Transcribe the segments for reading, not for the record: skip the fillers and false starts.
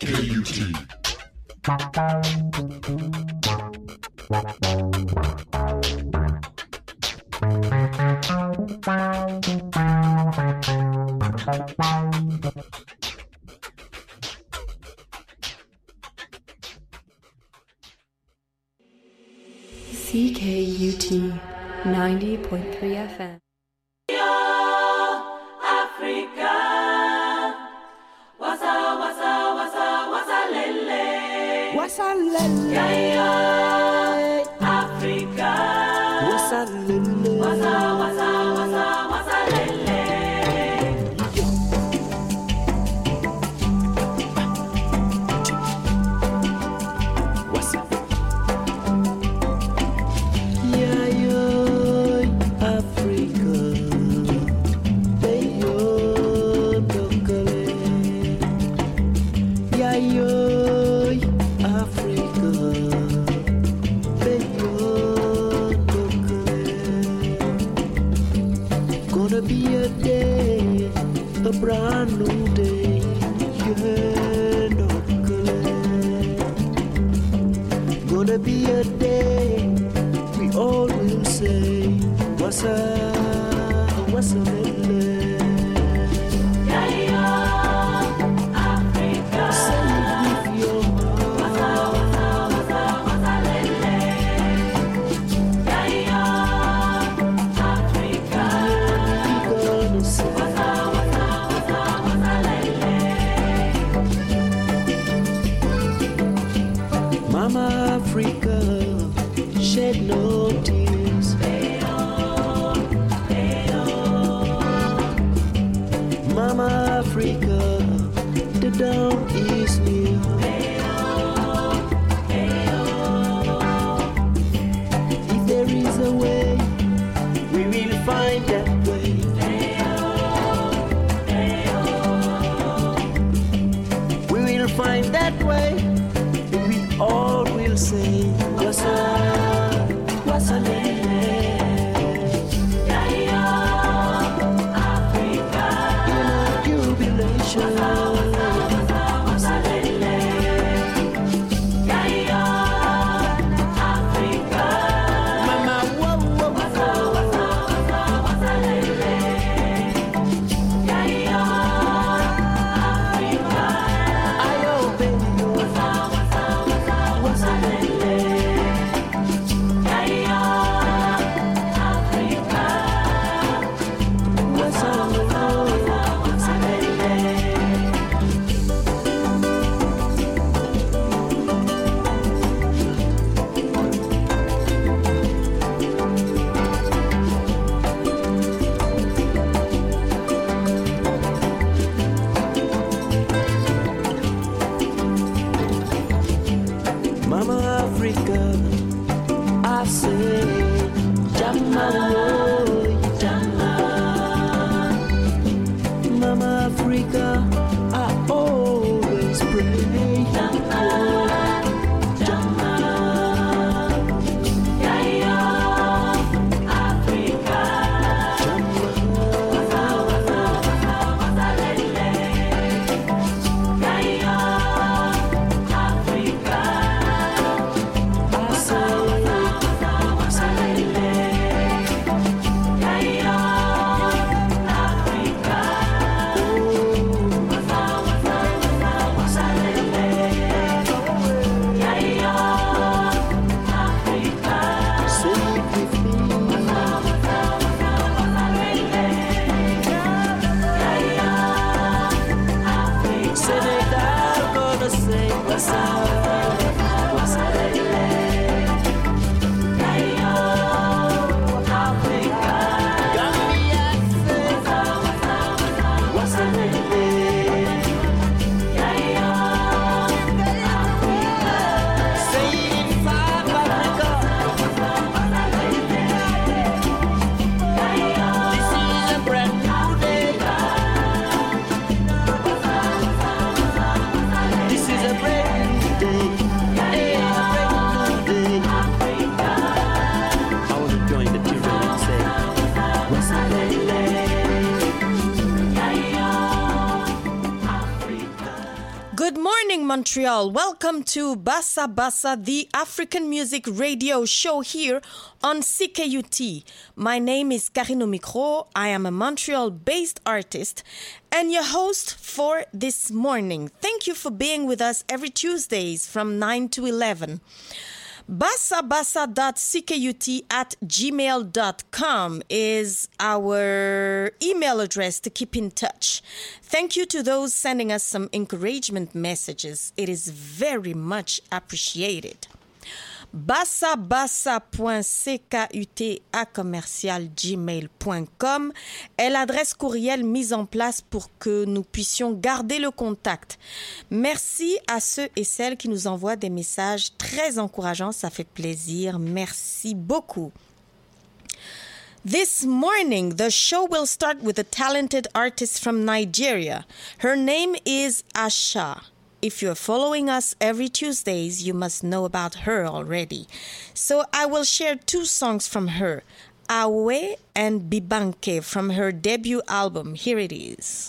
CKUT. CKUT 90.3 FM. Good morning, Montreal. Welcome to Bassa Bassa, the African music radio show here on CKUT. My name is Karine Omicro. I am a Montreal-based artist and your host for this morning. Thank you for being with us every Tuesdays from 9 to 11. bassabassa.ckut@gmail.com is our email address to keep in touch. Thank you to those sending us some encouragement messages. It is very much appreciated. bassabassa.ckut@gmail.com est l'adresse courriel mise en place pour que nous puissions garder le contact. Merci à ceux et celles qui nous envoient des messages très encourageants, ça fait plaisir. Merci beaucoup. This morning, the show will start with a talented artist from Nigeria. Her name is Asha. If you're following us every Tuesdays, you must know about her already. So I will share two songs from her, Awe and Bibanke, from her debut album. Here it is.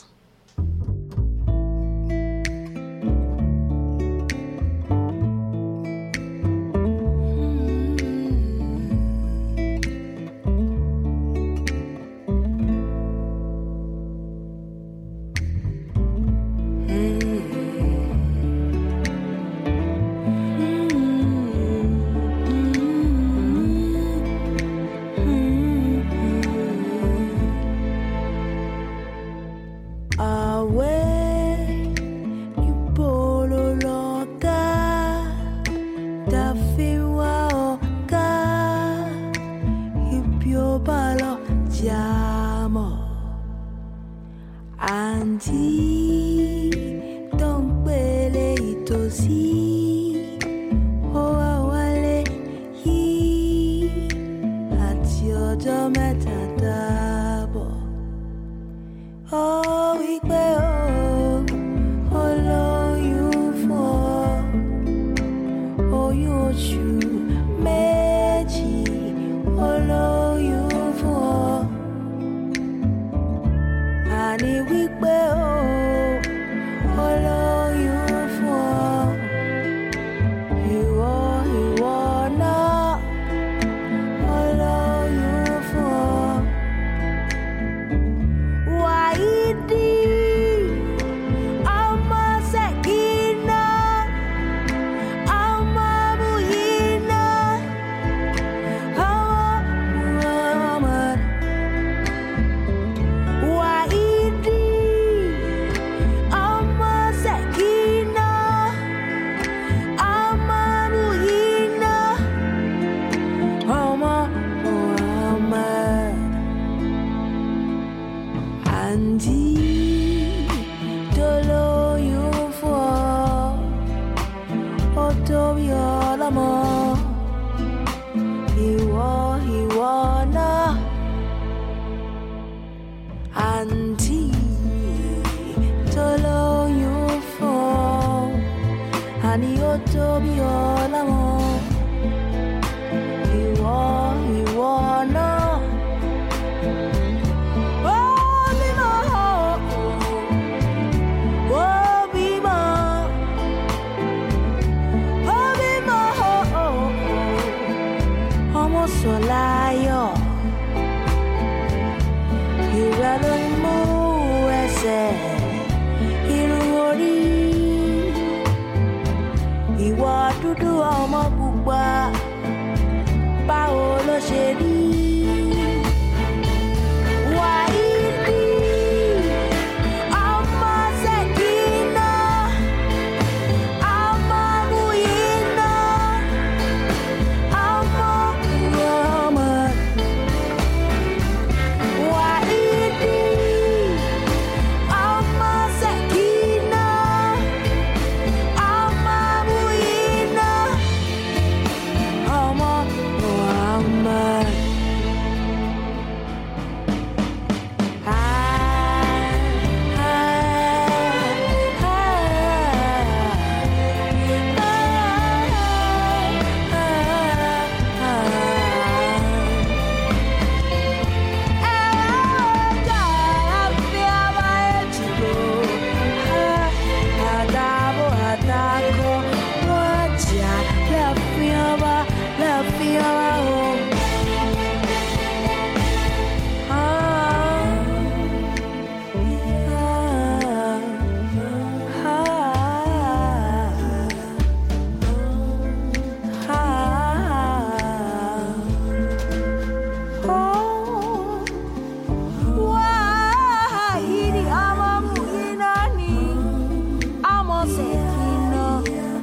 sekina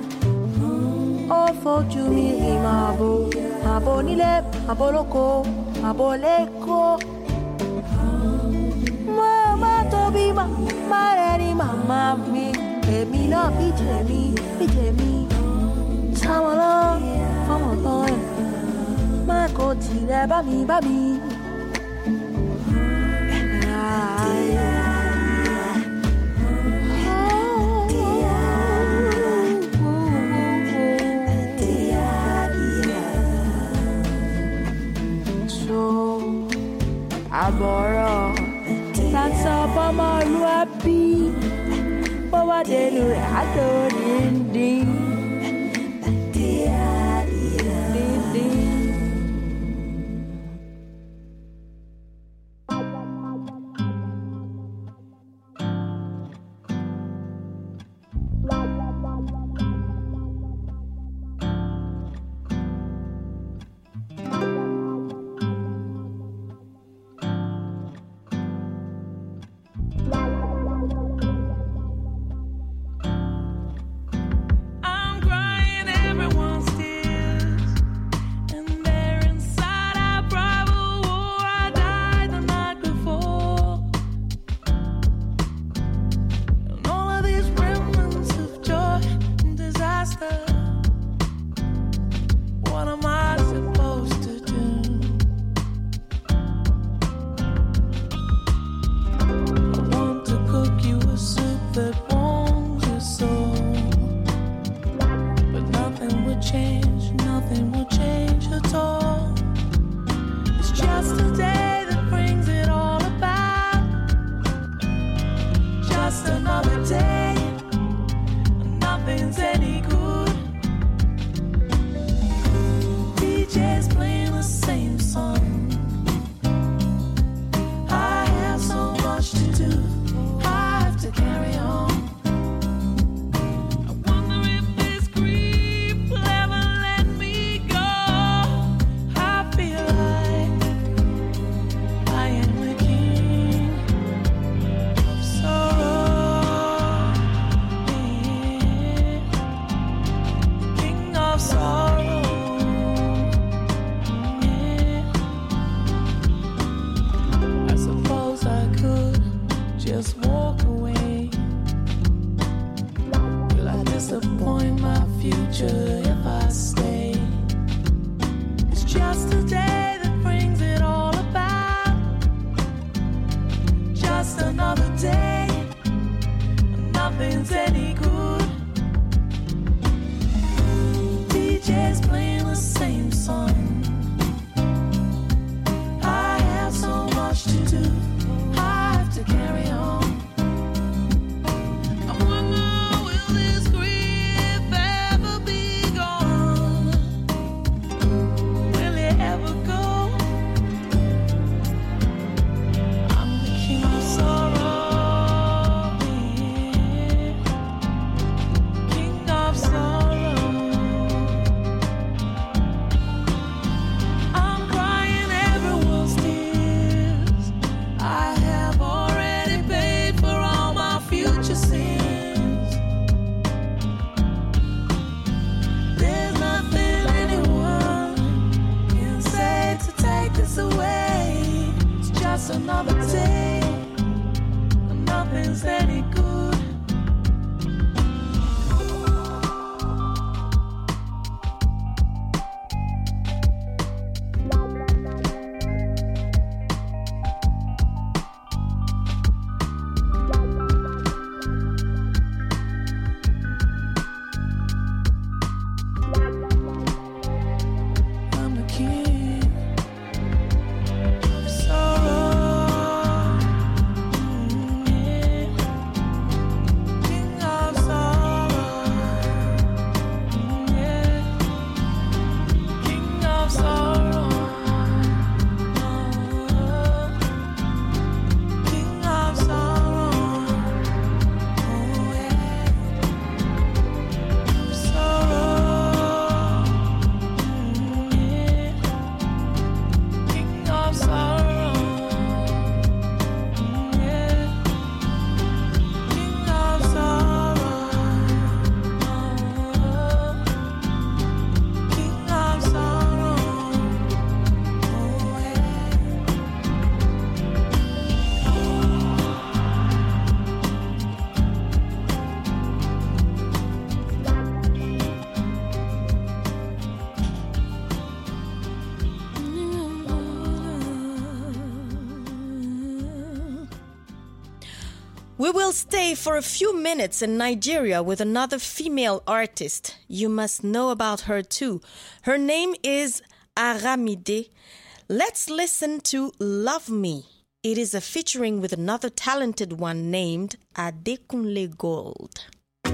fojú mi rí màbo nílé màbo lóko màbo lẹ́kọ̀ọ́ má tóbi má rẹ̀ ní màmá mi èmi náà bí tèmi táwọn lọ fọmọ tán ẹ̀ má kò tirẹ̀ bá mi. Àbọ̀rọ̀ tàǹsà ọmọlúwàbí bọ́wá dénú rẹ̀ àtò díndín. Ever go We will stay for a few minutes in Nigeria with another female artist. You must know about her too. Her name is Aramide. Let's listen to Love Me. It is a featuring with another talented one named Adekunle Gold.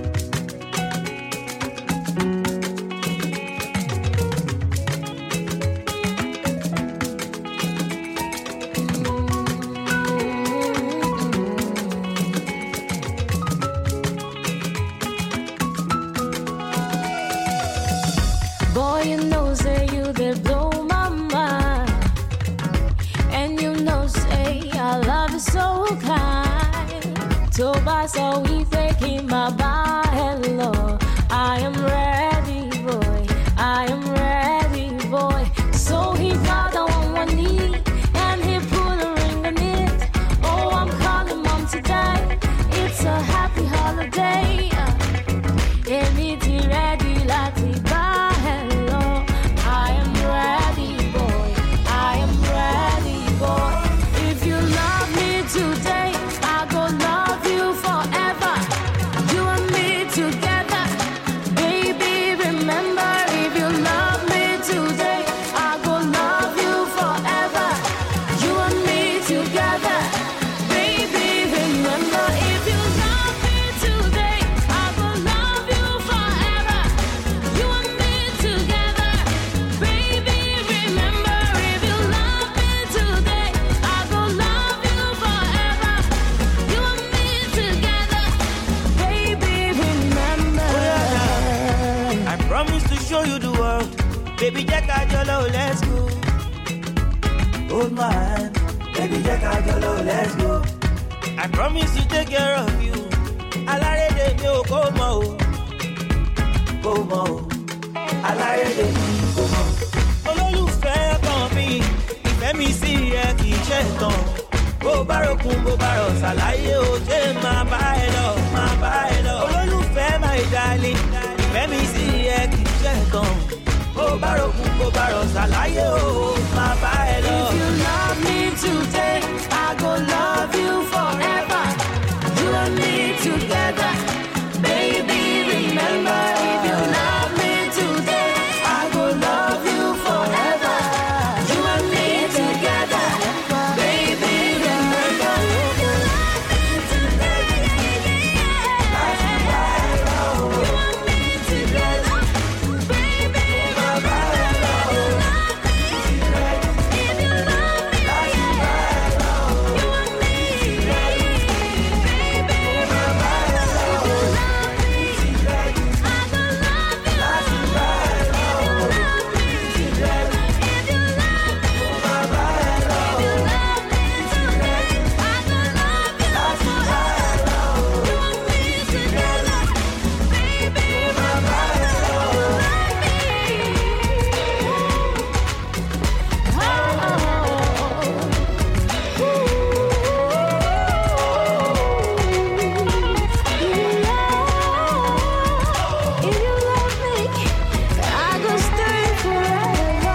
Boy, you know, say you did blow my mind. And you know, say I love you so kind. So by so we taking my hello. I am ready, boy. I am ready, boy. So he got on one knee and he put a ring on it. Oh, I'm calling mom today. It's a happy holiday. And it's ready, like bye. Hello, I am ready, boy. I am ready, boy. If you love me today, I go love you forever. You and me together, baby. Remember, if you love me today, I go love you forever. You and me together, baby. Remember, if you love me today, I go love you forever. You and me together, baby. Remember, if you love me today, I go love you forever. You and me together, baby. Remember. I promise to show you the world. Baby, Jack, let's go. Hold my hand. Baby, Jack, let's go. I promise to take care of you. Alarede mi o come on. Come on. Alarede mi come on. Olólùfẹ́ kan mi, ìfẹ́ mi sí ẹ kì í ṣe tán. Bó bá ròkun, bó bá rọ̀ ṣàlàyé o, ṣé máa bá ẹ lọ, máa bá ẹ lọ. Olólùfẹ́ my darling, ìfẹ́ mi sí ẹ kì í ṣe tán. Bó bá ròkun, bó bá rọ̀ ṣàlàyé o, máa bá ẹ lọ. If you love me today, I go love you forever. You and me together, baby. Remember, if you love me today, I go love you forever. You and me together, baby. Remember, if you love me today, you and me together, baby. Remember, if you love me, if you love me, you and me, baby. Remember, if you love me, I go love you. If you love me, if you love me, if you love me today, I go love you forever. You and me together, baby. Remember, if you love me, I go stay forever.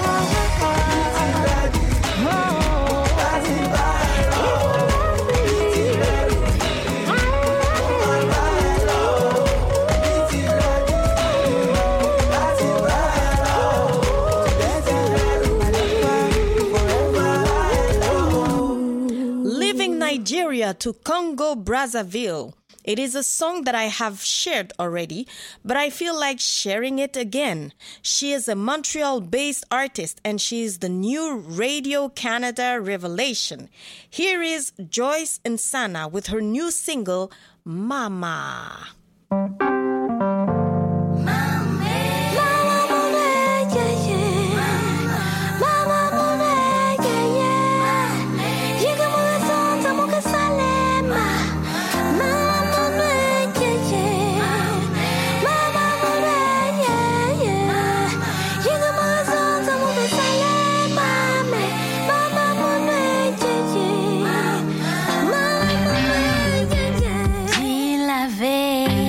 Leaving Nigeria to Congo Brazzaville. It is a song that I have shared already, but I feel like sharing it again. She is a Montreal-based artist and she is the new Radio Canada revelation. Here is Joyce Nsana with her new single, Mama. Till la veille.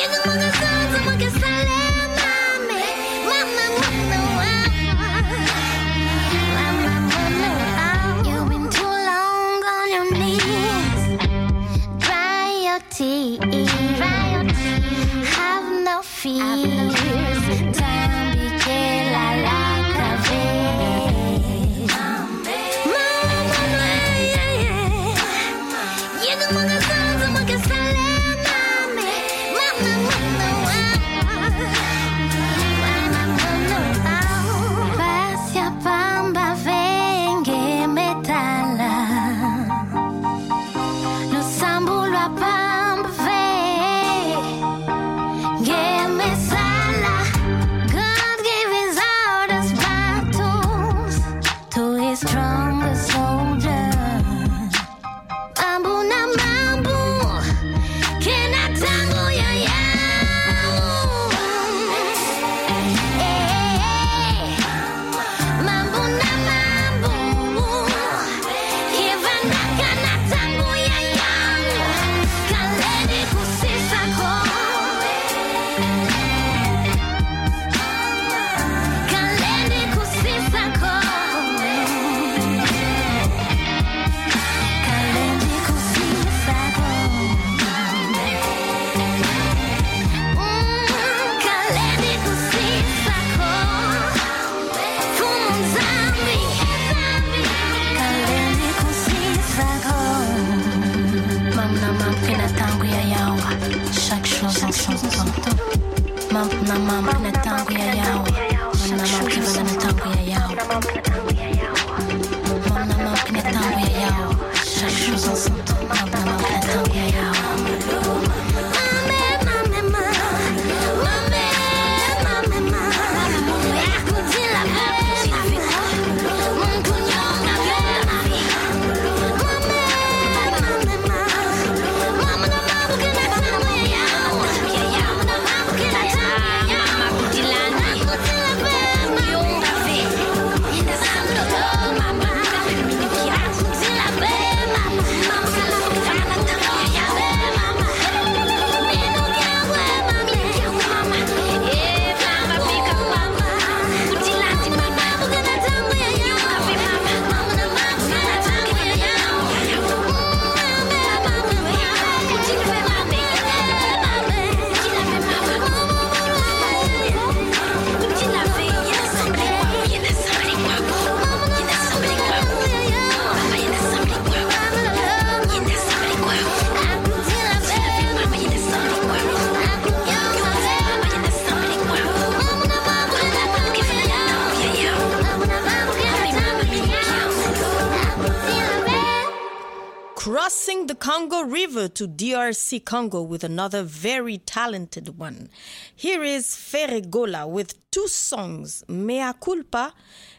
Crossing the Congo River to DRC Congo with another very talented one. Here is Ferregola with two songs, Mea Culpa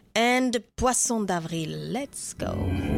and Poisson d'Avril. Let's go.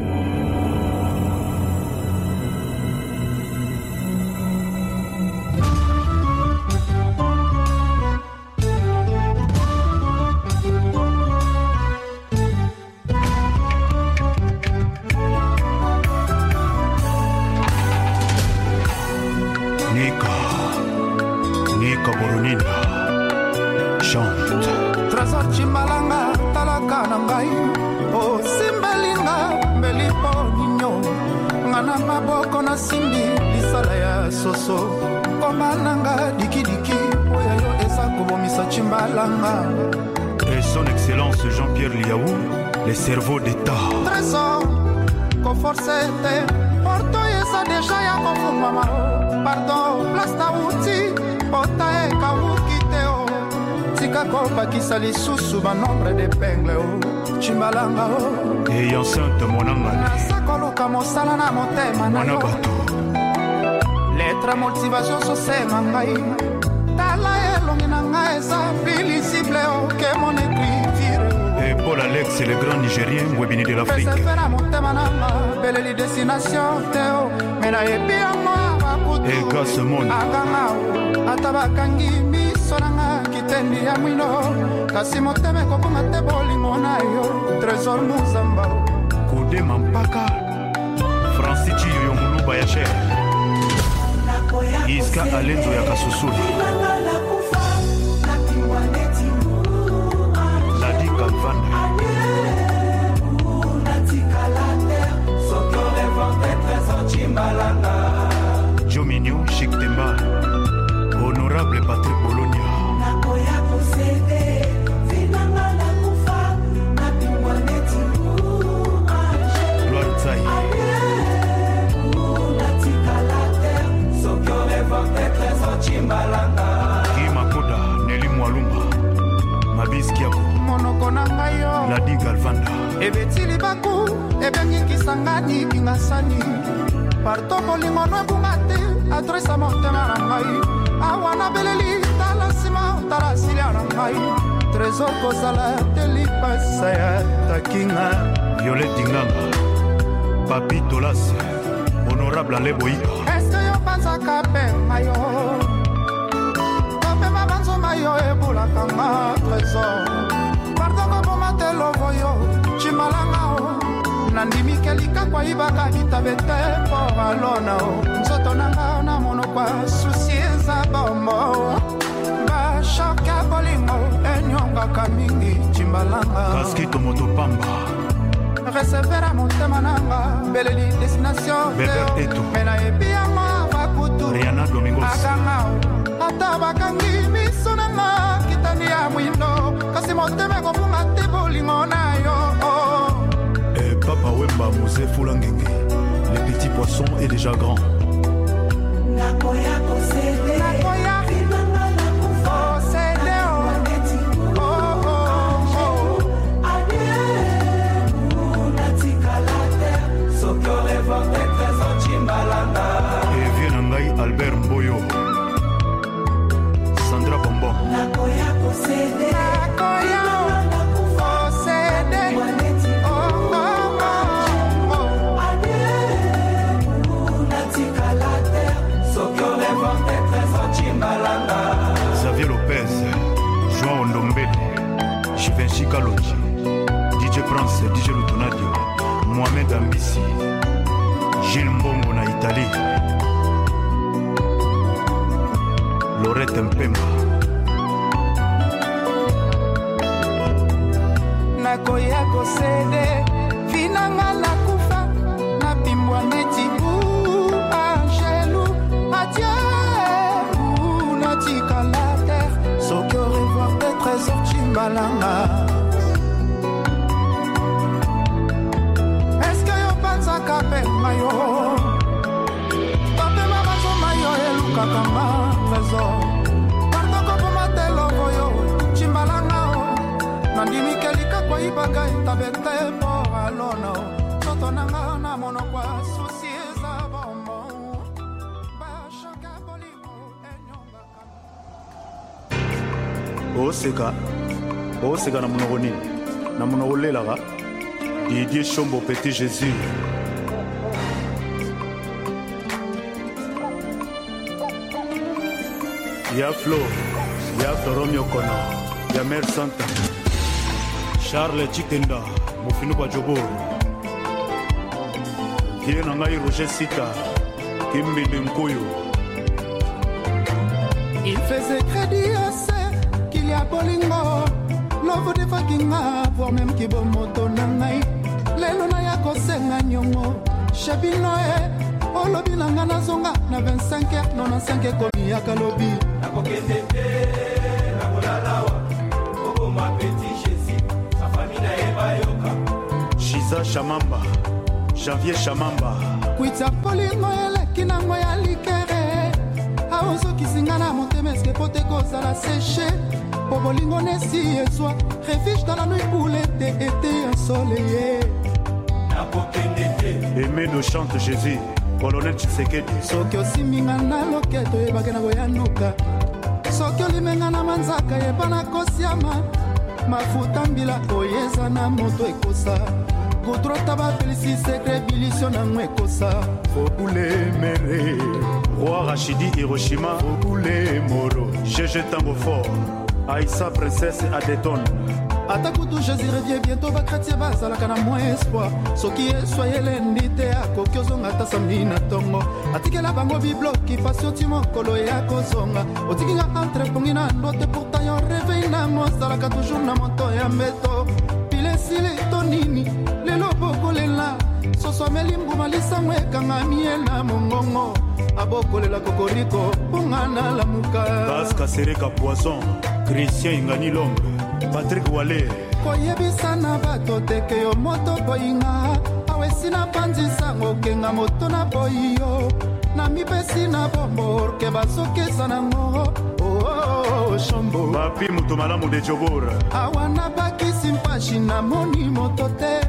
Nika Boronina chante Trésor Chimbalanga talaka na ngai o simbalinga melipo ninyo ngana maboko na simbi lisala ya soso komananga dikidiki oya yo esa kobomisa Chimbalanga. Et son excellence Jean-Pierre Liaou, les cerveaux d'État. Trésor conforcete porto esa deja ya kofumama pardon plasta uti ota e kawukiteo tika kopa kisali susu ba nombre de pengle o Chimbalanga o et enceinte monangane sakoloka mosala na motema na yo lettre motivation so se mangai tala elongi na ngai eza visible o que mon écriture. Et Paul Alex, le grand Nigérien Webini de l'Afrique. Et Gas Mon. Kode Mampaka, Francis Yoyomulu Bayacher, Iska Alenzo Yakasusula. esangani bingasani parto bolingo no ebunga te adresa motema na ngai awa na beleli tala nsima tala silia na ngai trésor kozala te lipasa ya takinga Violette Dinganga Papi Tolas Honorable Ale Boyika eske yo banzaka mpe mayo kopema banzoma yo ebulakanga trésor pardoko bomatelo voyo chimalanga nandimi kelika kwa ibaka bitabete por alona nzoto nanga na mono kwa susi eza bombo ba shoka bolingo enyonga kamingi chimbalanga Kaskito Motopamba recevera motema nanga beleli destination mena ebianga bakutu Rihanna Domingos akanga ata bakangi miso nanga kitani ya mwindo kasi motema kofunga te bolingo na yo Papa Wemba Mosé Foulangenge. Les petits poissons est déjà grand. Nakoya posede Nakoya posede Et vient Nangai Albert Mboyo. Sandra Bombon. Nakoya posede Xavier Lopez, João Ondombele, Givenchy Kalonji, DJ Prince, DJ Lutonadio, Mohamed Ambissi, Gilles Mbongo na Italie, Lorette Mpemba. nakoya kosede vinanga nakufa napimbwa neti angelu adieu natikala terre soki au revoir des trésors chimbalanga eske yo panzaka mpe mayo topema bazoma yo elukakanga trésor partoko pomatelo voyo chimbalanga nandimi kelika kwa ibaka itabete por alona toto nanga na mono kwa susi eza bombo bashaka bolingo enyonga oseka na monoko nini na monoko olelaka Didier Chombo Petit Jésus ya Flo ya Floromio Okono ya Mère Santa Charles Chikenda Mofinu Bajobo Vie na ngai Roger Sita Kimbinde Nkoyo. Il faisait crédit à ce qu'il y a bolingo Love de fakinga voire même kibomoto na ngai lelo na ya kosenga nyongo Shabinoe olobi nanga nazonga na 25h 95 komi ya kalobi nakokende te nakolalawa okoma Petit Jésus sa famille na ebayoka Shiza Shamamba Janvier Shamamba kuita bolingo eleki nango ya likere aozokisinga na motema eske po te kozala séché po bolingo nesi ezwa refuge dans la nuit pour l'été été ensoleillé nakokende te Aimé de chante Jésus Colonel Tshisekedi soki osiminga na loketo yebake na koyanduka soki olimenga na manzaka yeba na kosiama mafuta mbila oyo eza na moto ekosa kudrota bapelisi sekre bilisio nango ekosa Fobule Mere Roi Rachidi Hiroshima Fobule Moro GG Tango Fort Aïssa Princesse Adeton ata kutu Jésus revient bientôt bakretie bazalaka na moins espoir soki eswa elendi te akoki ozonga ata samedi na ntongo atikela bango bibloki pasi oti mokolo ya kozonga otikinga entre pongi na ndote pourtant yo réveille na mozalaka toujours na moto ya mbeto pilesili to nini lelo bokolela sosomeli mbuma lisango ekangami ye na mongongo abokolela kokoriko mponga na lamuka Baska Sereka Poisson Christian Ingani Lombe Patrick Wale koyebisa na bato teke yo moto boyinga awesi na panzisango okenga moto na boyi yo na mipesi na bombo ke bazokesa nango Shombo Papi Mutomalamu de Jobora awa na bakisi mpashi na moni moto te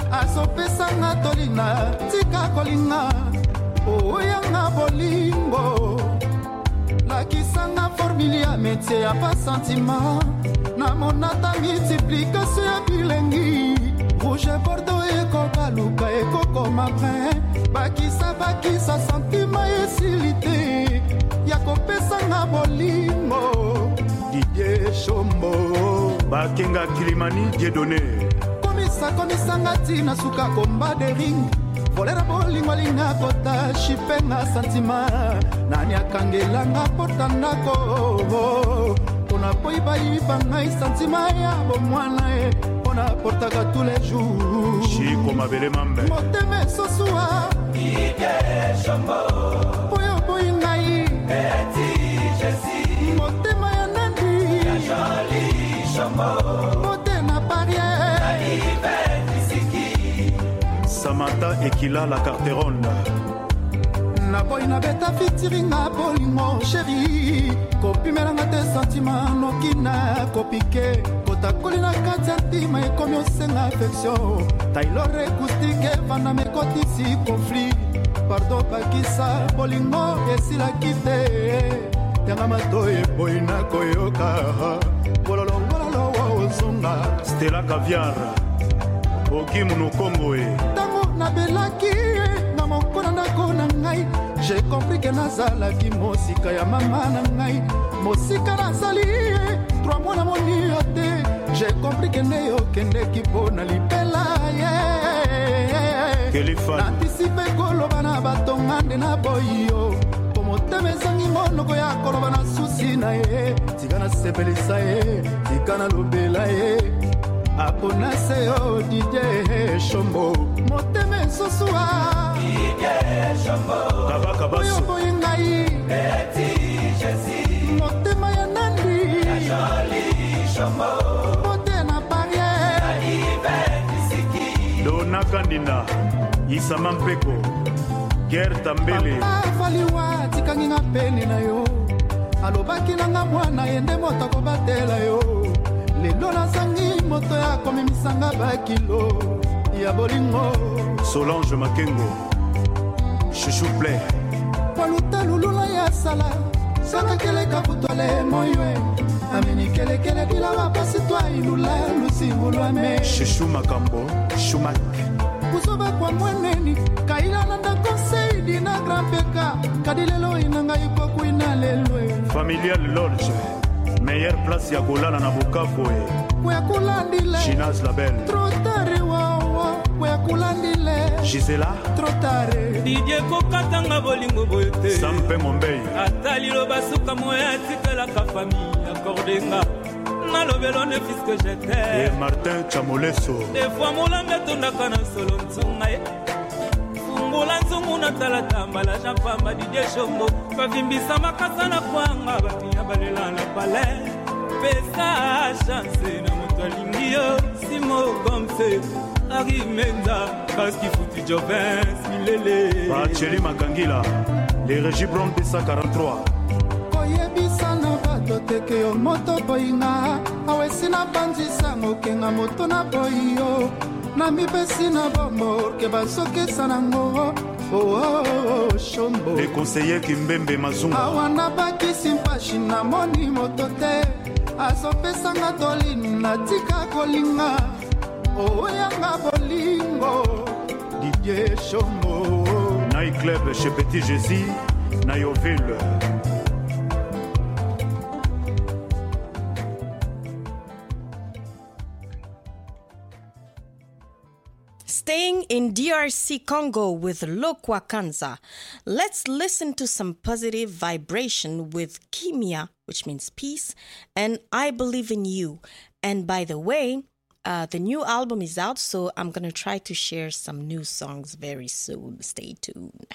azopesanga tolina tika kolinga oyanga bolingo lakisanga formule ya métier ya pas sentiment namonata multiplication ya bilengi rouge bordeaux ekobaluka ekokoma brin bakisa sentiment esilite ya kopesanga bolingo Didier Chombo bakenga Kilimani Dieudonné komisanga tina suka komba de ring volera bolingo linga kota shipenga sentima nani akangelanga porta ndako pona poiba ngai sentima ya bomwana pona portaka tous les jours Chico Mabele Mambe moteme sosua Didier Chombo boyo boingai eti Jessie motema ya nandi ya Jolie Chombo motena barrière Samantha Ekila la Carteronne Naboy na beta fitiringa bolingo chéri kopimelanga te sentiment nokina kopike kotakolina kati ya ntima ekomi osenga affection taylor acoustique vanda mekotisi conflit pardon bakisa bolingo esilaki te tanga matoyi eboyi na koyoka bololongolalo wa ozonga Stella Caviar Okimu no Congo tango nabelaki na mokona ndako na ngai j'ai compris que nazalaki mosika ya mama na ngai mosika nazali 3 mois na moni yo te j'ai compris que nde okendeki mpo na libela antisipe koloba na batonga nde na boyi yo po motema ezangi monoko ya koloba na susi na ye tika nasepelisa ye tika nalobela ye aponase yo Didier Chombo moteme sosua Didier Chombo kabaka baso boyo ngai eti Jessie motema ya nandi ya Jolie Chombo motena barrière ibendisiki Dona Kandina Isama Mpeko Gerta Mbele avaliwa tikanginga pene na yo alobaki nanga mwana yende moto kobatela yo lelo nazangi moto ya komemisanga bakilo ya bolingo Solange Makengo Chouchou Play paluta lulula ya sala sala keleka putole moywe amini kelekele dilaba pasi twa ilula lusimbulwame Chouchou Makambo Choumac kusoba kwa mweneni kaila nanda conseil dina grand peka kadilelo inanga ipoku inalelwe Familial Lodge meilleure place ya kolala na Bukavu kwa kulandile Chinaz Label trotare wawa kwa kulandile Gisela trotare Didier kokatanga bolingo boyote Sampe Mombei atalilo basuka moya tikela ka famille accordenga malobelo ne fils que j'étais et Martin Chamoleso des fois molanga tondaka na solo nzunga fungula nzungu na talata la japamba Didier Chombo bavimbisa makasa na kwanga batia balela na palais pesa chance na moto alingio simo gomse arimenza parce qu'il fout Jovin Milele Bacheli Makangila les régies Blanc Pesa 43 koyebisa na bato teke yo moto boyinga awesi na banzisa mokenga moto na boyo na mipesi na bombo ke basokesa nango Chombo les conseillers Kimbembe Mazunga awana bakisi mpashi na moni moto te azopesanga tolina tika kolinga oyanga bolingo Didier Chombo Night Club chez Petit Jésus Nayoville Staying in DRC Congo with Lokwa Kanza, let's listen to some positive vibration with Kimia, which means peace, and I Believe in You. And by the way, the new album is out, so I'm going to try to share some new songs very soon. Stay tuned.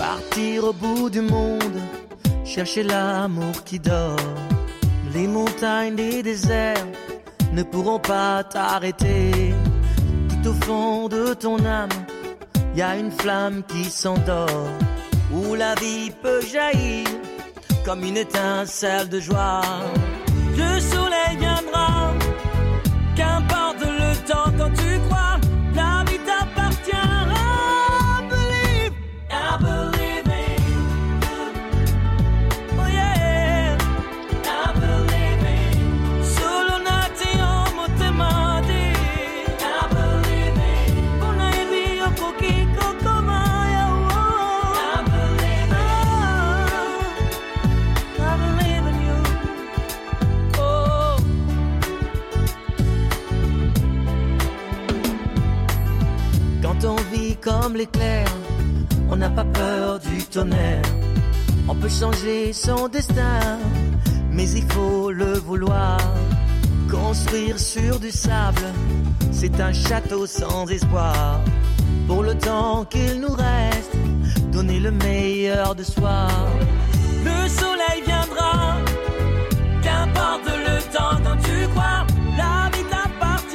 Partir au bout du monde, chercher l'amour qui dort. Les montagnes, les déserts ne pourront pas t'arrêter. Tout au fond de ton âme, y a une flamme qui s'endort, où la vie peut jaillir comme une étincelle de joie. Le soleil viendra, qu'importe le temps quand tu crois, la vie t'appartient. I believe, I believe in you. Oh yeah, I believe in. Solo nati homo temati. I believe in. Una evi o poquito como ya. I believe in. I believe in you. Oh. Quand on vit comme l'éclair, on n'a pas peur du tonnerre. On peut changer son destin, mais il faut le vouloir. Construire sur du sable, c'est un château sans espoir. Pour le temps qu'il nous reste, donner le meilleur de soi. Le soleil viendra, qu'importe le temps quand tu crois, la vie t'appartient.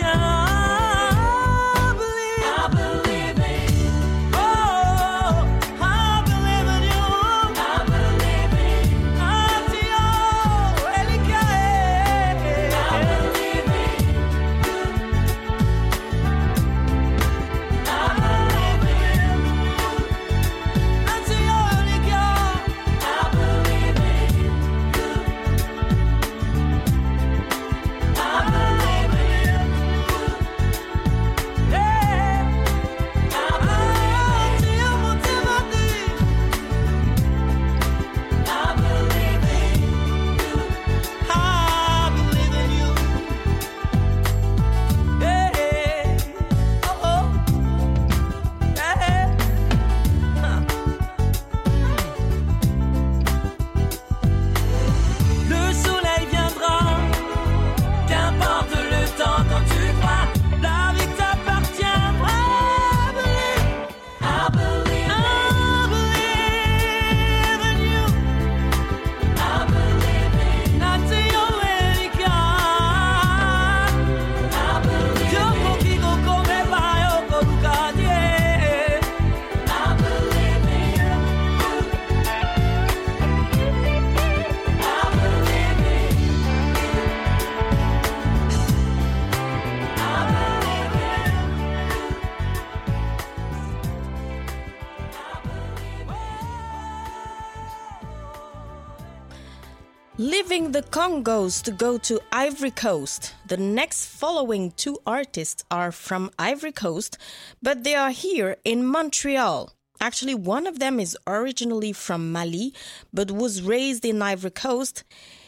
Leaving the Congos to go to Ivory Coast. The next following two artists are from Ivory Coast, but they are here in Montreal. Actually, one of them is originally from Mali, but was raised in Ivory Coast.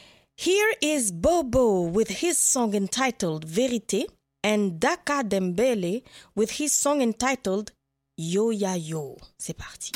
Here is Bobo with his song entitled Vérité, and Daka Dembele with his song entitled Yo Ya Yo. C'est parti.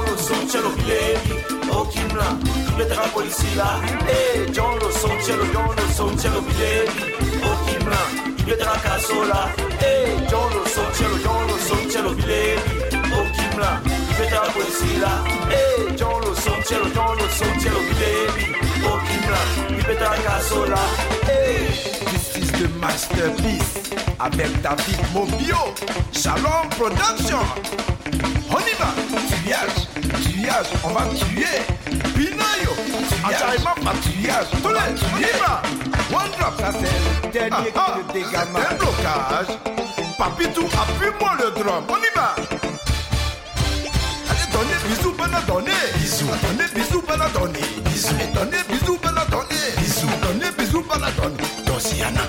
lo son cielo bilevi o kimla ibetera polisila John lo son cielo bilevi o kimla ibetera kasola John lo son cielo bilevi o kimla ibetera polisila John lo son cielo bilevi o kimla ibetera kasola This is the masterpiece avec David Mobio, Shalom Production. On y va, tuage, on va tuer. Binayo, Achaïma, tuage, tous les, on y va. One drop, ça c'est le dernier qui le dégage. C'est un blocage. Papitou, appuie-moi le drum, on y va. Allez, donnez, bisous, bonne à donner. Bisous, donnez, bisous, bonne à donner. Bisous, donnez, bisous, bonne à donner. Bisous, donnez, bisous, bonne à donner. Dosiana,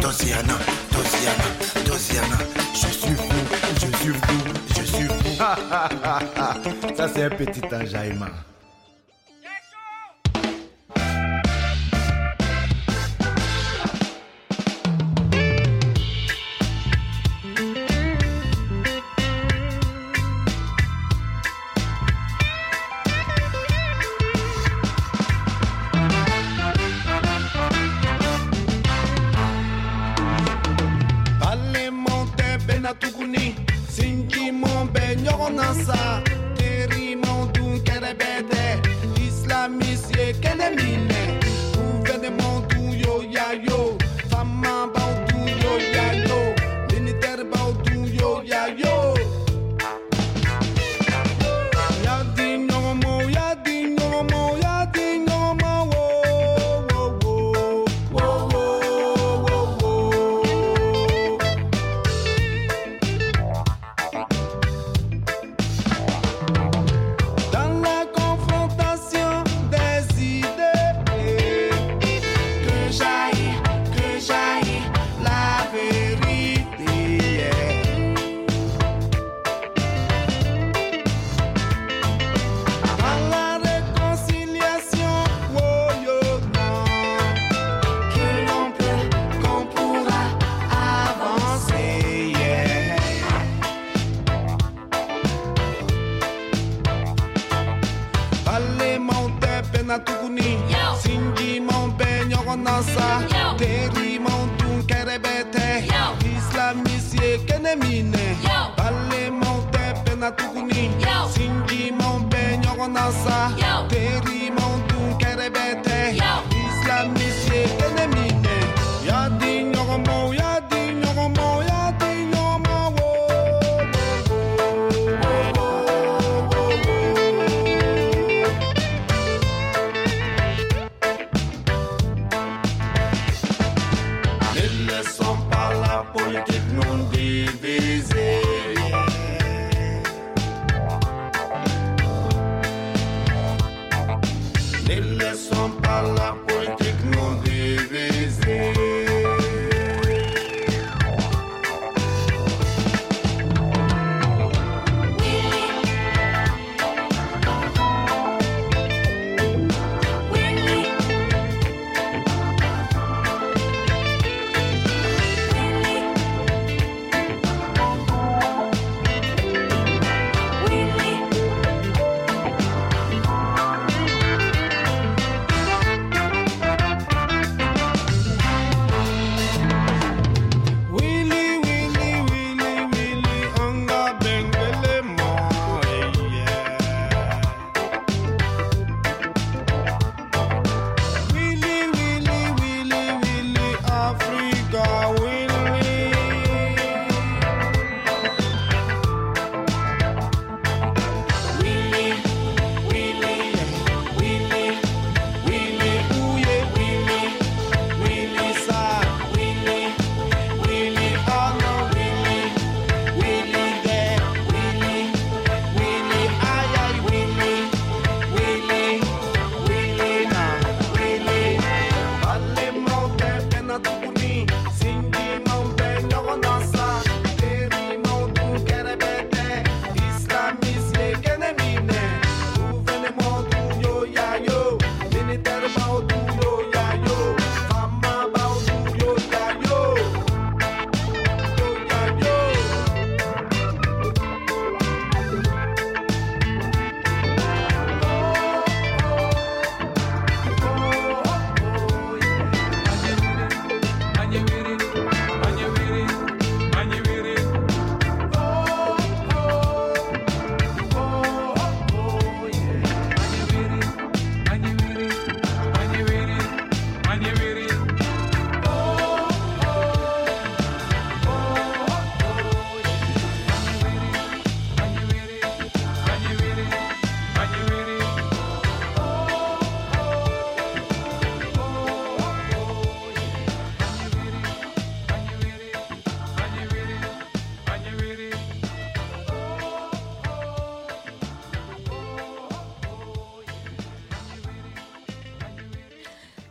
je suis fou. Ça c'est un petit enjaillement. Sinji mon ben nasa Teri mon dun kerebete Islamis ye kenemine Ouvene mon dun yo ya yo Fama ba dun yo ya yo Militaire ba dun yo ya yo Yadi nyomo Sinji mon ben nasa Teri mon dun kerebete Islamis ye kenemine Bale mon tepe na tukuni Sinji mon ben nasa Teri mon dun kerebete Islamis ye kenemine Yadi nyogomo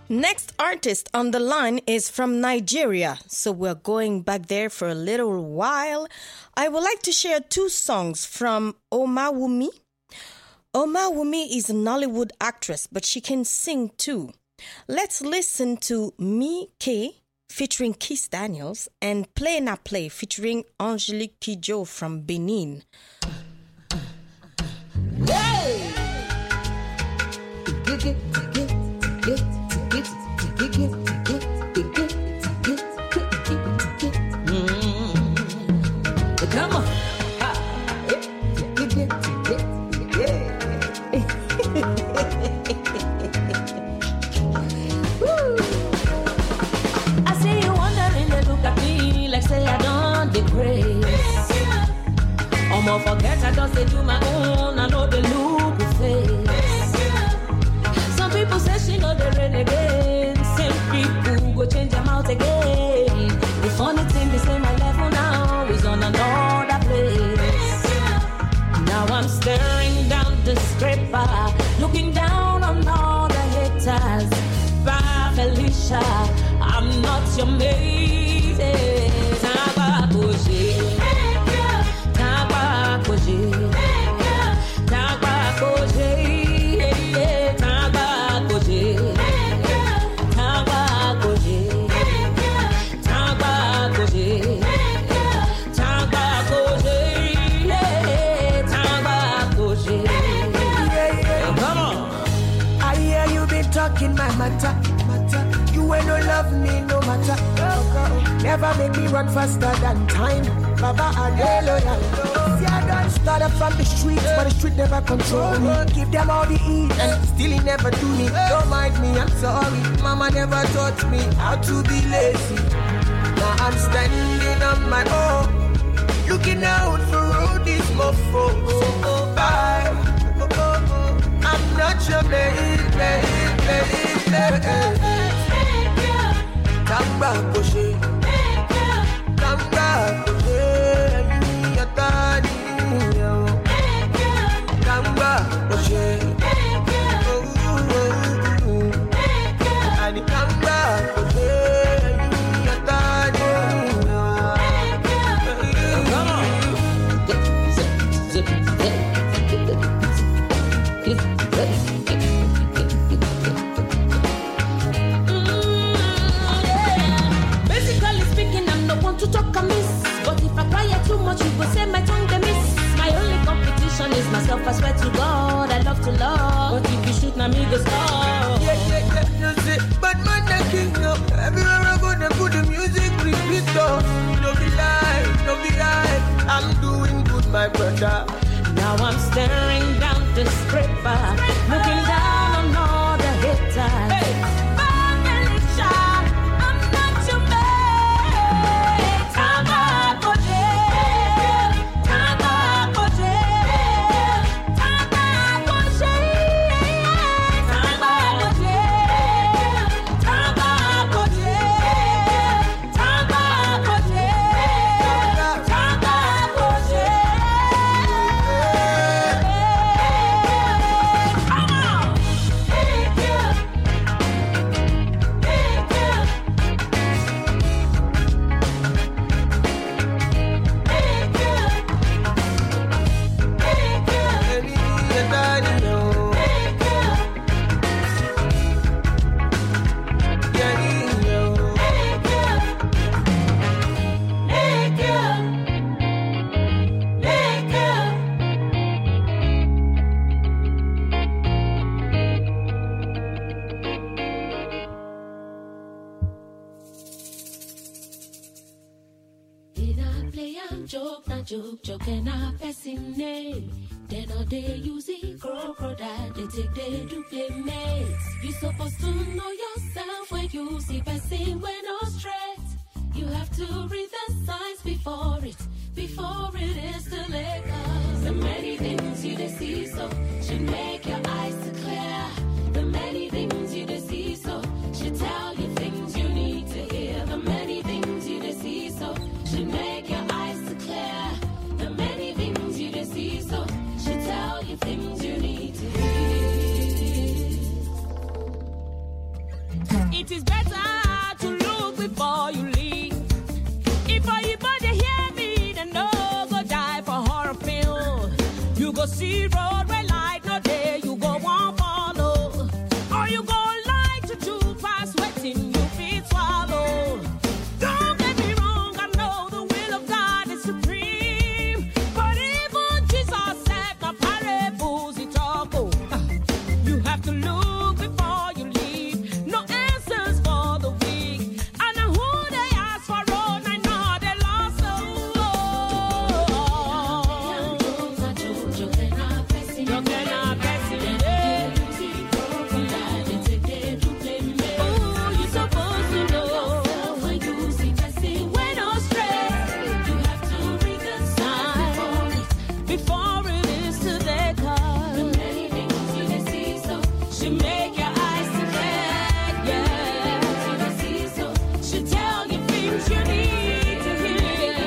Next artist on the line is from Nigeria, so we're going back there for a little while. I would like to share 2 songs from Omawumi. Omawumi is a Nollywood actress, but she can sing too. Let's listen to Me K featuring Kiss Daniels and Play Na Play featuring Angelique Kidjo from Benin. Hey! Come on. I see you wondering, they look at me like say I don't degrade. I'ma forget I just say do my own, I know they look the face. Some people say she know the renegade. Same people go change them out again. The funny thing is say my level now is on another place. Now I'm staring down the scraper, looking down on all the haters. Bye Felicia, I'm not your mate. Matter. You ain't no love me no matter. Never make me run faster than time. Baba and loyal. See I done started from the streets, but the street never control me. Give them all the ease and still he never do me. Don't mind me, I'm sorry. Mama never taught me how to be lazy. Now I'm standing on my own, looking out for all these mofos. So bye. I'm not your baby. Come back, Oshe. Come back, Oshe. You're done. Come back, Oshe. And come back, Oshe. You're done. Come to talk amiss, but if I cry too much, you go say my tongue they miss. My only competition is myself, I swear to God, I love to love. But if you shoot, now me go stop. Yeah, no say, but man, the king, no. Everywhere I go, they put the music repeat, though. No be lie, I'm doing good, my brother. Now I'm staring down the scraper, looking down on all the haters. Hey. Joke and I fascinate. Then all they use it, crocodile. They take they do play mates. You supposed to know yourself when you see passing when no straight. You have to read the signs before it is too late. Cause the many things you see so should make your eyes to clear. The many things you see so should tell you things you need to hear. The many things you see so should make your eyes to clear. The many things you see so should tell you things you need to hear. it is better to look before you leave. If you body hear me, then no go die for horror film. You go see road where light no day, you go one follow. Or you go lie to do fast waiting, you feet swallow. Don't get me wrong, I know the will of God is supreme. But even Jesus said, my parables it all go. You have to look before you leave. No answers for the weak. And who they ask for, oh, I know they lost soul. Yo que na pesi, ooh, you supposed to know. When no stress, you have to reconcile before it is too late. She make your eyes to red, yeah. She tell you things you need to hear.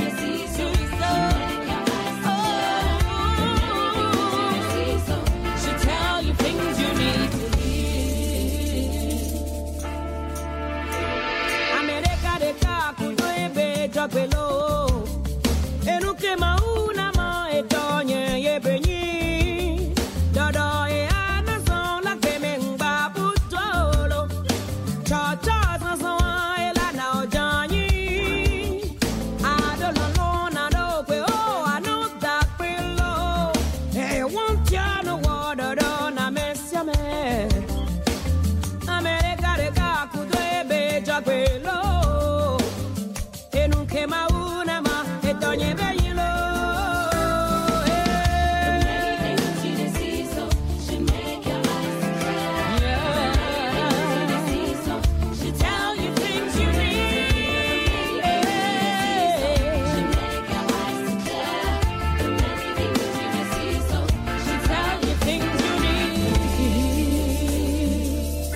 She tell you things you need to hear. America de cacudo e bejo pelo. Enuke mauna ma e tonye ye benyi. Dodo e anazon la kemengba putolo. Cha-cha zanzon e la na ojani. Adololo na do pe o anu da pelo. E want ya no water do na mesiame. America de cacudo e bejo pelo. Enuke mauna ma e tonye benilo. She tell you things you need. She tell you things you need.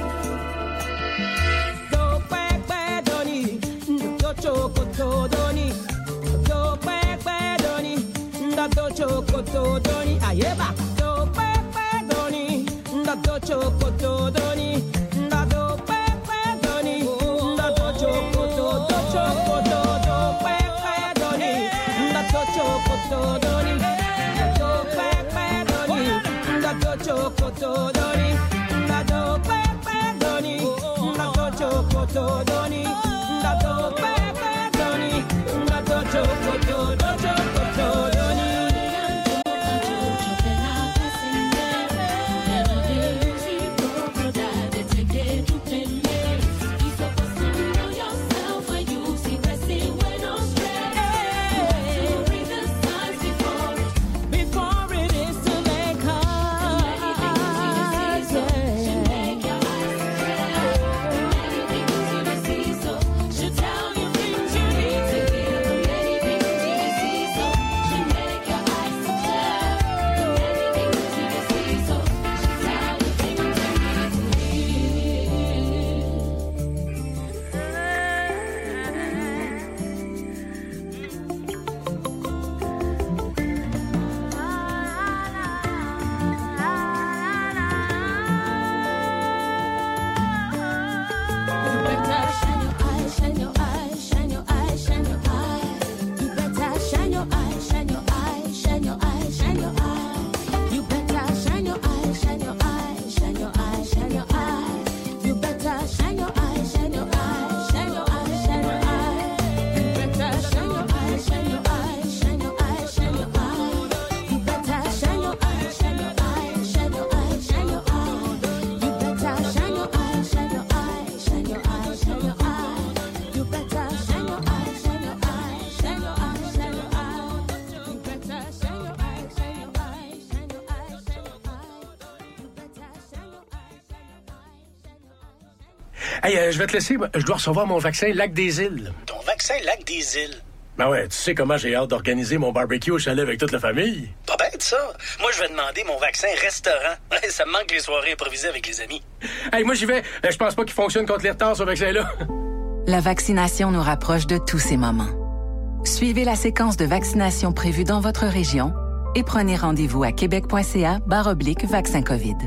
Do pepe doni, do chocoto doni, do pepe doni, do chocoto doni. Ayeba, do pepe doni, do chocoto doni, do pepe doni, do chocoto, do chocoto, do pepe doni, do chocoto doni, do pepe doni, do chocoto doni, do pepe doni, do chocoto doni, do pepe doni, do chocoto, do chocoto doni. Before it is too late, she'll tell you things you need to hear. Hey, je vais te laisser. Je dois recevoir mon vaccin Lac des Îles. Ton vaccin Lac des Îles? Ben ouais, tu sais comment j'ai hâte d'organiser mon barbecue au chalet avec toute la famille. Pas bête, ça. Moi, je vais demander mon vaccin restaurant. Ça me manque les soirées improvisées avec les amis. Hey, moi, j'y vais. Je pense pas qu'il fonctionne contre les retards, ce vaccin-là. La vaccination nous rapproche de tous ces moments. Suivez la séquence de vaccination prévue dans votre région et prenez rendez-vous à québec.ca/vaccin COVID.